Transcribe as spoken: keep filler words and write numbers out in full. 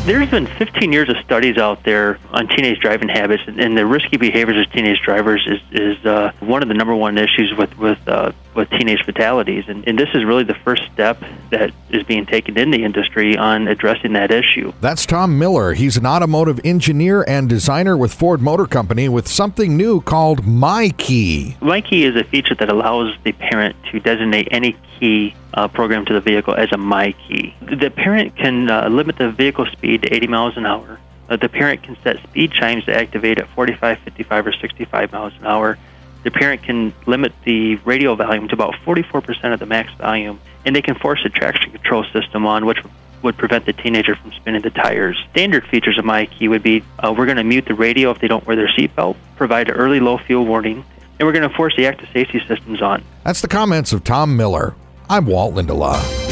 There's been fifteen years of studies out there on teenage driving habits, and the risky behaviors of teenage drivers is, is uh, one of the number one issues with with, uh, with teenage fatalities. And, and this is really the first step that is being taken in the industry on addressing that issue. That's Tom Miller. He's an automotive engineer and designer with Ford Motor Company with something new called MyKey. MyKey is a feature that allows the parent to designate any key uh, program to the vehicle as a MyKey. The parent can uh, limit the vehicle speed to eighty miles an hour. Uh, the parent can set speed chimes to activate at forty-five, fifty-five, or sixty-five miles an hour. The parent can limit the radio volume to about forty-four percent of the max volume, and they can force a traction control system on, which would prevent the teenager from spinning the tires. Standard features of MyKey would be uh, we're going to mute the radio if they don't wear their seatbelt, provide an early low fuel warning, and we're going to force the active safety systems on. That's the comments of Tom Miller. I'm Walt Lindelof.